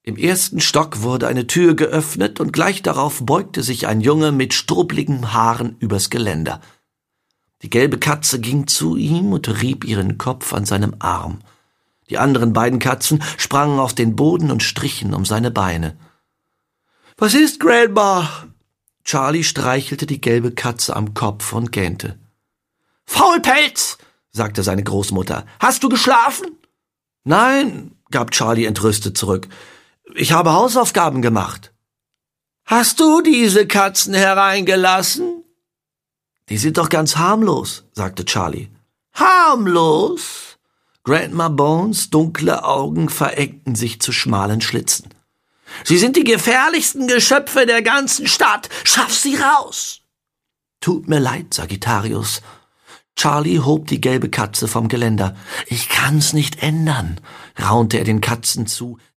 Im ersten Stock wurde eine Tür geöffnet und gleich darauf beugte sich ein Junge mit struppligen Haaren übers Geländer. Die gelbe Katze ging zu ihm und rieb ihren Kopf an seinem Arm. Die anderen beiden Katzen sprangen auf den Boden und strichen um seine Beine. »Was ist, Grandma?« Charlie streichelte die gelbe Katze am Kopf und gähnte. »Faulpelz«, sagte seine Großmutter. »Hast du geschlafen?« »Nein«, gab Charlie entrüstet zurück. »Ich habe Hausaufgaben gemacht.« »Hast du diese Katzen hereingelassen?« »Die sind doch ganz harmlos«, sagte Charlie. »Harmlos?« Grandma Bones' dunkle Augen verengten sich zu schmalen Schlitzen. »Sie sind die gefährlichsten Geschöpfe der ganzen Stadt. Schaff sie raus!« »Tut mir leid, Sagittarius.« Charlie hob die gelbe Katze vom Geländer. »Ich kann's nicht ändern«, raunte er den Katzen zu,